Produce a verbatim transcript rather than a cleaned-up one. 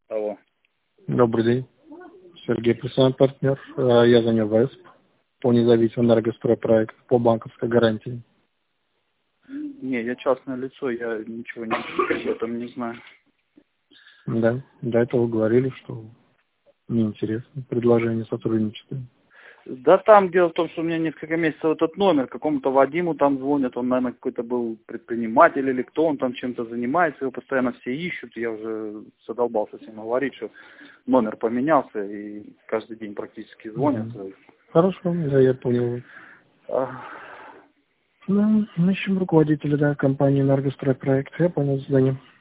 Алло. Добрый день. Сергей, профессиональный партнер. Э, Я занял ВЭСП по независимому энергостройпроекту по банковской гарантии. Не, я частное лицо, я ничего не, об этом не знаю. Да, до этого говорили, что неинтересно предложение сотрудничества. Да там дело в том, что у меня несколько месяцев этот номер, какому-то Вадиму там звонят, он, наверное, какой-то был предприниматель или кто, он там чем-то занимается, его постоянно все ищут, я уже задолбался всем говорить, что номер поменялся и каждый день практически звонят. Мгм. Хорошо, да, я понял. А, Ну, ищем руководителя, да, компании «Энергостройпроект». Я понял задание.